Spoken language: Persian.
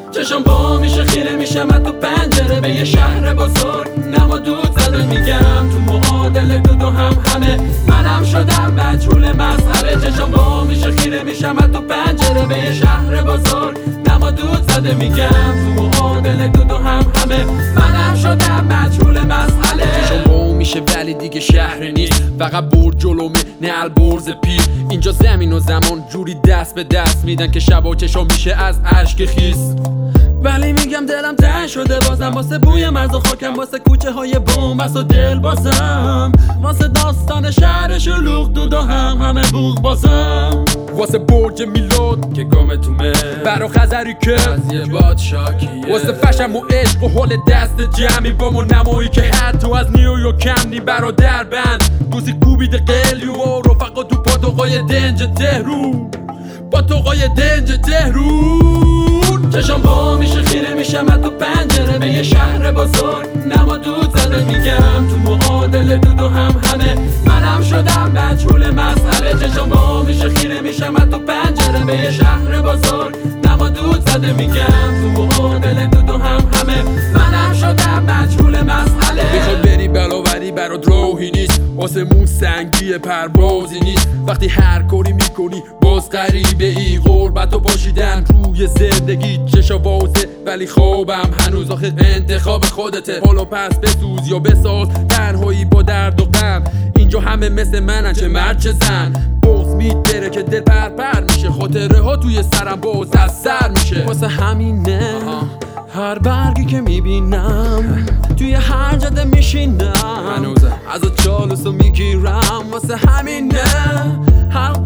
چشم با میشه خیره میشم تو پنجره به یه شهر بزرگ نما دود زده میگم تو معادله دو همه منم شدم مجهول مسئله چشم با میشه خیره میشم تو پنجره به یه شهر بزرگ نما دود زده میگم تو معادله دو همه منم شدم مجهول مسئله چشم با میشه ولی دیگه شهر نیست فقط برد جلومه نه البرز پیر اینجا زمین و زمان جوری دست به دست میدن که شب و چشم میشه از اشک خیس ولی میگم دلم تنگ شده بازم واسه بوی مرز و خاکم واسه کوچه های بومبست و دل بازم واسه داستان شهر شلوغ دو همه بوغ بازم واسه برج میلاد که گامتونه برا خزری که از یه باد شاکیه واسه فشم و عشق و حال دست جمعی با ما نمایی که حتی از نیویورک کم نی برادر بند دوزی کوبیده قلی و رفقا تو پاتوقای دنج تهرون پاتوقای دنج تهرون چشم با میشه خیره میشم تو پنجره به یه شهر بزرگ نما دود زده میگم تو معادله دو همه منم شدم مجهول مسئله چشم با میشه خیره میشم تو پنجره به یه شهر بزرگ نما دود زده میگم تو معادله دو همه منم شدم مجهول مسئله میخوای بری بلاوری برات راهی نیست آسمون سنگی پروازی نیست وقتی هر کاری میکنی باز غریبه ای غربت و باشیدن روی زندگی چشا بازه ولی خوابم هنوز آخه انتخاب خودته حالا پس بسوز یا بساز تنهایی با درد و غم اینجا همه مثل منن چه مرد چه زن بغض میدره که دل پر میشه خاطره ها توی سرم باز از سر میشه واسه همینه هر برگی که میبینم توی هر جاده میشینم از چالوسو میگیرم واسه همینه هر